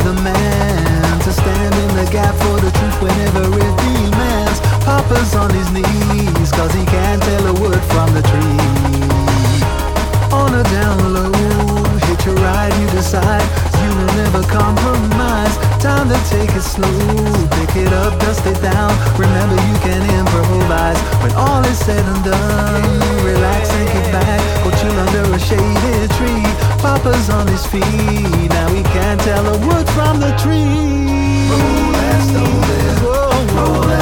the man to stand in the gap for the truth whenever it demands. Papa's on his knees, cause he can't tell a wood from the tree. On a down low, hit your ride, you decide you will never compromise. Time to take it slow, pick it up, dust it down. Remember you can improvise when all is said and done. Relax and kick back, go chill under a shaded tree. Papa's on his feet, now he can't tell a wood from the tree. Roll that stone there, roll that